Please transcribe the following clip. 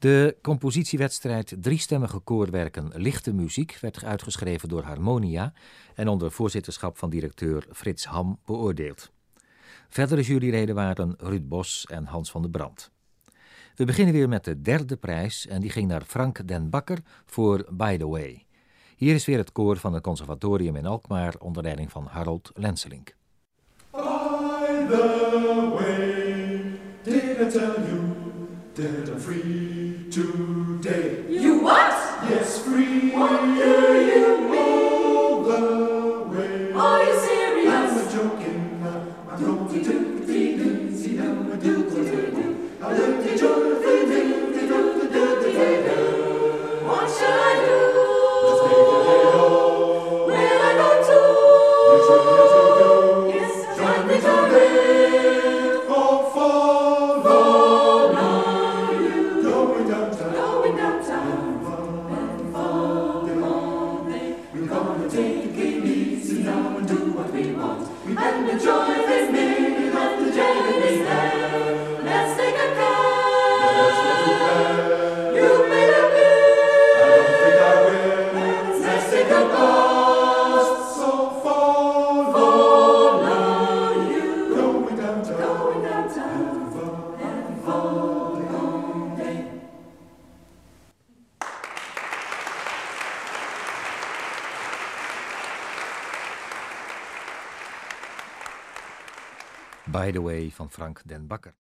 De compositiewedstrijd driestemmige koorwerken Lichte Muziek werd uitgeschreven door Harmonia en onder voorzitterschap van directeur Frits Ham beoordeeld. Verdere juryleden waren Ruud Bos en Hans van der Brand. We beginnen weer met de derde prijs en die ging naar Frank den Bakker voor By the Way. Hier is weer het koor van het conservatorium in Alkmaar onder leiding van Harold Lenselink. By the way, did I tell you that I'm free today? You what? Yes, free. What do you mean? All the way. Are you serious? I'm not joking. I'm going to do the easy now. I do what I do. I do the joy of the day. What shall I do? Let's make the day all. Where I go to? Yes, you go. Yes, Join me join today. Oh, follow you. going downtown. Going downtown. We're gonna take it easy now and do what we want. And enjoy this minute of the journey there. Let's take a Let's not do cab. bad. You made a I don't think I will. bill. Let's take a bus. So follow you. going downtown. Going downtown. By the Way van Frank den Bakker.